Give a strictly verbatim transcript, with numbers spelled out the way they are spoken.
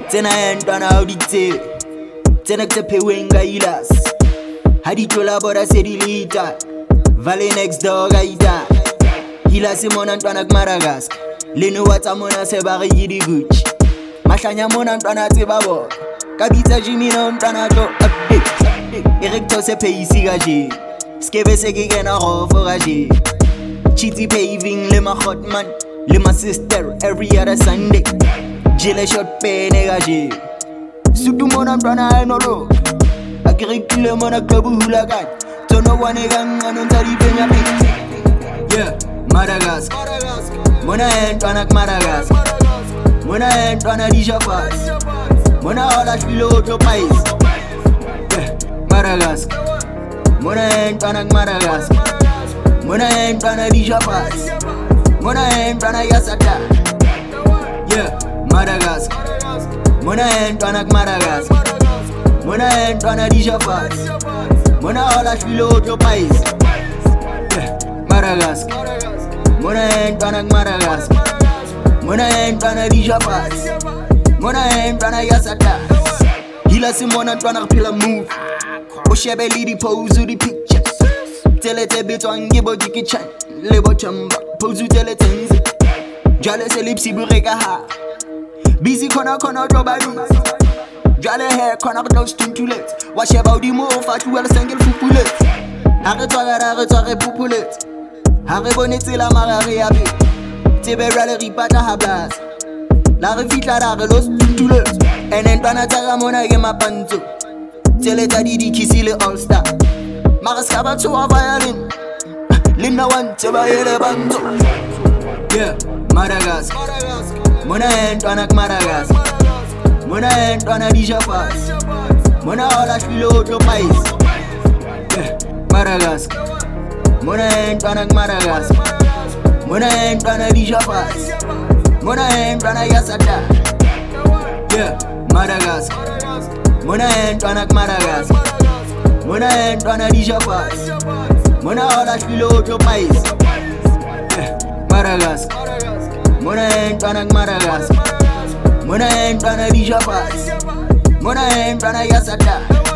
Tena yentwana audite Tena kutepewe ngailas Hadi tola bora sedilita Valley next door gaita Hila simona ntwana kmaragas Lino wata mona sebari yidi guch Mashanya mona ntwana tibabo Kabita jimino ntwana to update Erecto se peisi gaji Skebe se gigena rofo gaji Chitty paving le ma hot man Le ma sister every other Sunday Jile shot pe negaji Sutu mona ntwana no lo Akirikile mona klabu hulagan Tono wane gang anontari penya pe Yeah, Madagascar Mona ntwana kMadagascar Mona ntwana dijafas Mona ola shilo to pais Yeah, Madagascar Mona ntwana kMadagascar Mona ntwana dijafas Mona ntwana yasata Yeah, Madagascar Mona ntwana kMadagascar Mona ntwana dijafas Mona ola shilo to pais Yeah, Madagascar Mona ntwana kMadagascar Mona ntwana dijafas Mona ntwana yasata Hila simona ntwana kupila move Oshebe lidi pose di pictures Tele te beton gibo jiki chan Lebo chamba pose tele tenzi Jale se lipsi bureka ha Busy kona kona drobadu Jale hair kona kdo stuntulet Washe baudi mo fatu wala sengel fupulet Hare toga hare toga pupulet Hare bonete la marare yabe Tebe rale ripata hablas La refita la relos tuntulet Enen pana taga mona ge ma panzo Tele tadi di kisi le all star Maras kaba to a violin Linda wan teba yele banzo Yeah, Madagascar Mona ntwana kMadagascar Mona ntwana dijafas Mona ola shilo to pais Yeah, Madagascar Mona ntwana kMadagascar Mona ntwana dijafas Mona ntwana yasata Yeah, Madagascar Mona ntwana kMadagascar Mona ntwana dijafas Mona ola shilo to pais Yeah, Madagascar Mona ntwana kMadagascar Mona ntwana dijafas Mona ntwana yasata